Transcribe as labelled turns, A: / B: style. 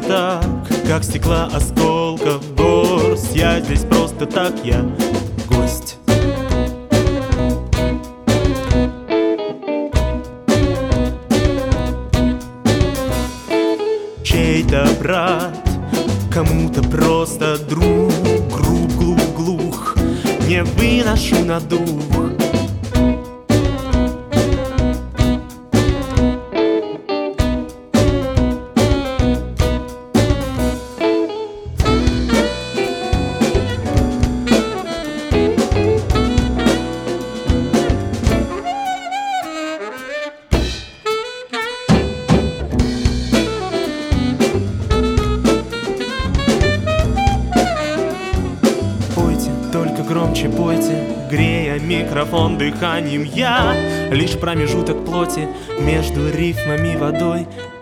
A: так, как стекла осколков горсть. Я здесь просто так, я гость. Чей-то брат, кому-то просто друг, груб, глуп, глух, не выношу на дух. Только громче пойте, грея микрофон дыханием. Я лишь промежуток плоти между рифмами водой.